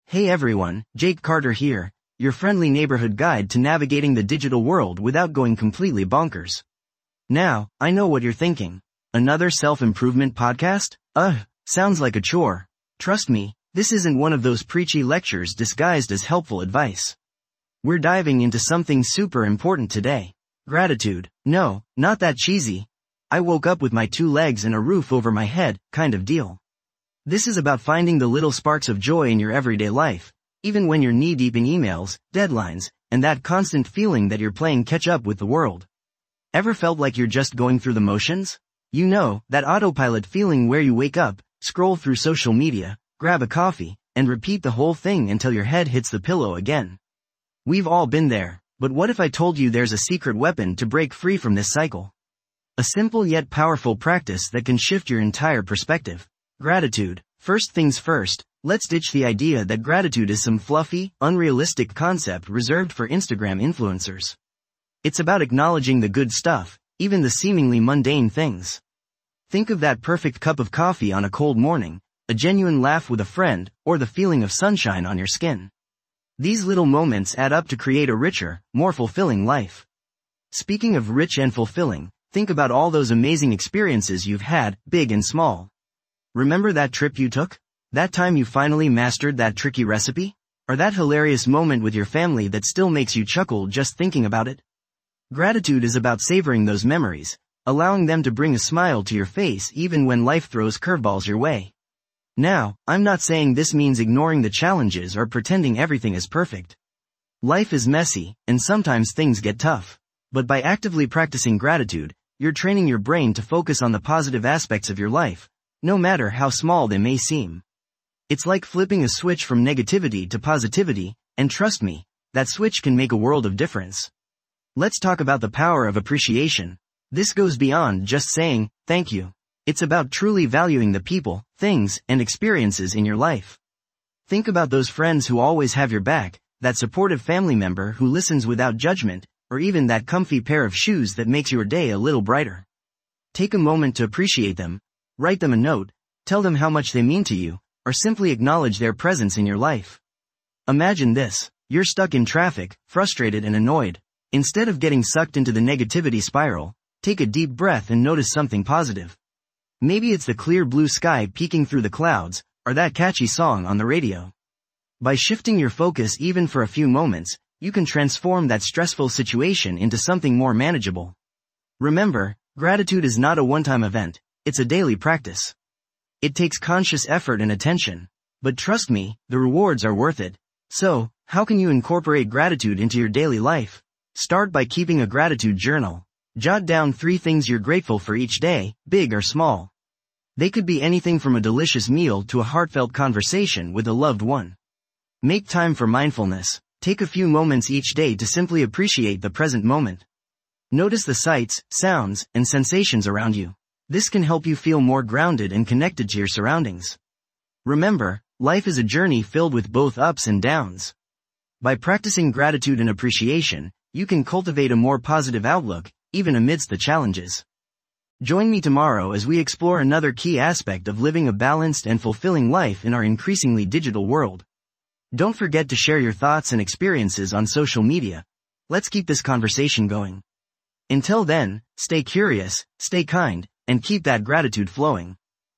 Hey everyone, Jake Carter here, your friendly neighborhood guide to navigating the digital world without going completely bonkers. Now, I know what you're thinking. Another self-improvement podcast? Sounds like a chore. Trust me, this isn't one of those preachy lectures disguised as helpful advice. We're diving into something super important today. Gratitude. No, not that cheesy. I woke up with my 2 legs and a roof over my head, kind of deal. This is about finding the little sparks of joy in your everyday life, even when you're knee-deep in emails, deadlines, and that constant feeling that you're playing catch-up with the world. Ever felt like you're just going through the motions? You know, that autopilot feeling where you wake up, scroll through social media, grab a coffee, and repeat the whole thing until your head hits the pillow again. We've all been there, but what if I told you there's a secret weapon to break free from this cycle? A simple yet powerful practice that can shift your entire perspective. Gratitude. First things first, let's ditch the idea that gratitude is some fluffy, unrealistic concept reserved for Instagram influencers. It's about acknowledging the good stuff, even the seemingly mundane things. Think of that perfect cup of coffee on a cold morning, a genuine laugh with a friend, or the feeling of sunshine on your skin. These little moments add up to create a richer, more fulfilling life. Speaking of rich and fulfilling, think about all those amazing experiences you've had, big and small. Remember that trip you took? That time you finally mastered that tricky recipe? Or that hilarious moment with your family that still makes you chuckle just thinking about it? Gratitude is about savoring those memories, allowing them to bring a smile to your face even when life throws curveballs your way. Now, I'm not saying this means ignoring the challenges or pretending everything is perfect. Life is messy, and sometimes things get tough. But by actively practicing gratitude, you're training your brain to focus on the positive aspects of your life, no matter how small they may seem. It's like flipping a switch from negativity to positivity, and trust me, that switch can make a world of difference. Let's talk about the power of appreciation. This goes beyond just saying, thank you. It's about truly valuing the people, things, and experiences in your life. Think about those friends who always have your back, that supportive family member who listens without judgment, or even that comfy pair of shoes that makes your day a little brighter. Take a moment to appreciate them. Write them a note, tell them how much they mean to you, or simply acknowledge their presence in your life. Imagine this, you're stuck in traffic, frustrated and annoyed. Instead of getting sucked into the negativity spiral, take a deep breath and notice something positive. Maybe it's the clear blue sky peeking through the clouds, or that catchy song on the radio. By shifting your focus even for a few moments, you can transform that stressful situation into something more manageable. Remember, gratitude is not a one-time event. It's a daily practice. It takes conscious effort and attention. But trust me, the rewards are worth it. So, how can you incorporate gratitude into your daily life? Start by keeping a gratitude journal. Jot down 3 things you're grateful for each day, big or small. They could be anything from a delicious meal to a heartfelt conversation with a loved one. Make time for mindfulness. Take a few moments each day to simply appreciate the present moment. Notice the sights, sounds, and sensations around you. This can help you feel more grounded and connected to your surroundings. Remember, life is a journey filled with both ups and downs. By practicing gratitude and appreciation, you can cultivate a more positive outlook, even amidst the challenges. Join me tomorrow as we explore another key aspect of living a balanced and fulfilling life in our increasingly digital world. Don't forget to share your thoughts and experiences on social media. Let's keep this conversation going. Until then, stay curious, stay kind, and keep that gratitude flowing.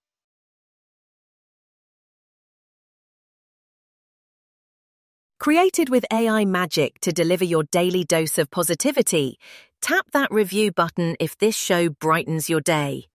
Created with AI magic to deliver your daily dose of positivity, tap that review button if this show brightens your day.